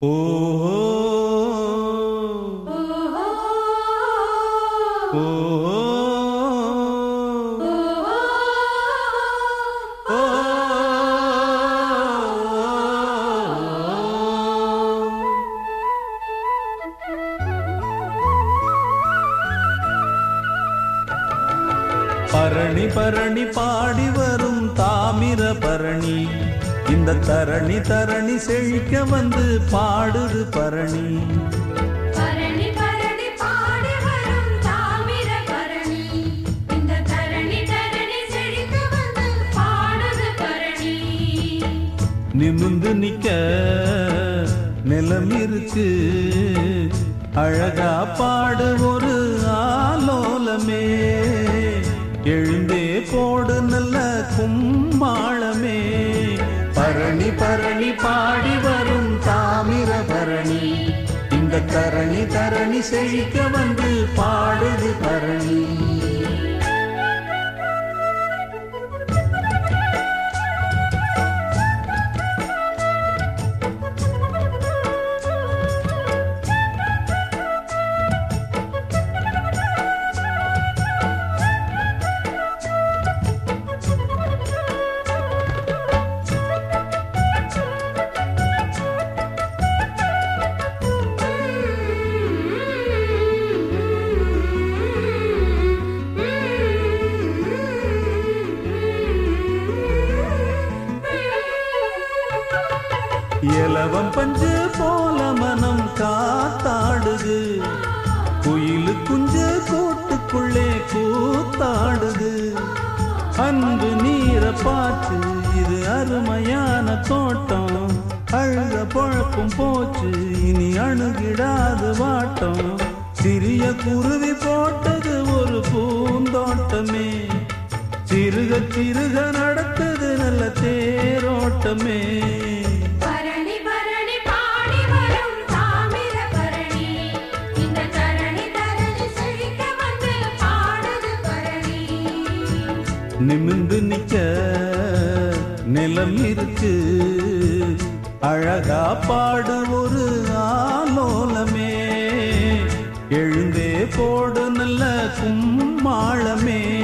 பரணி பரணி பாடி வரும் தாமிர பரணி, இந்த தரணி தரணி செழிக்க வந்து பாடுது பரணி. பரணி பரணி பாடி வரும் தாமிர பரணி, இந்த தரணி தரணி செழிக்க வந்து பாடுது பரணி. நிமிந்து நிக்க நிலம் இருக்கு, அழகா பாடு ஒரு ஆலோலமே, எழுந்தே போடு நல்ல கும்மாளமே. பரணி பரணி பாடி வரும் தாமிர பரணி, இந்த தரணி தரணி செழிக்க வந்து பாடுது பரணி. இலவம் பஞ்சு போல மனம் காத்தாடுது, குயிலு குஞ்சு கூட்டுக்குள்ளே கூத்தாடுது. அன்பு நீரை பார்த்து இது அருமையான தோட்டம், அழுத பொழப்பும் போச்சு இனி அணுகிடாது வாட்டம். சிறிய குருவி போட்டது ஒரு பூந்தோட்டமே, சிறுக சிறுக நடத்தது நல்ல தேரோட்டமே. பரணி பரணி பாடி வரும் தாமிர பரணி, இந்த தரணி தரணி செழிக்க வந்து பாடுது பரணி. நிமிந்து நிக்க நிலம் இருக்கு, அழகா பாடு ஒரு ஆலோலமே, எழுந்தே போடு நல்ல கும்மாளமே.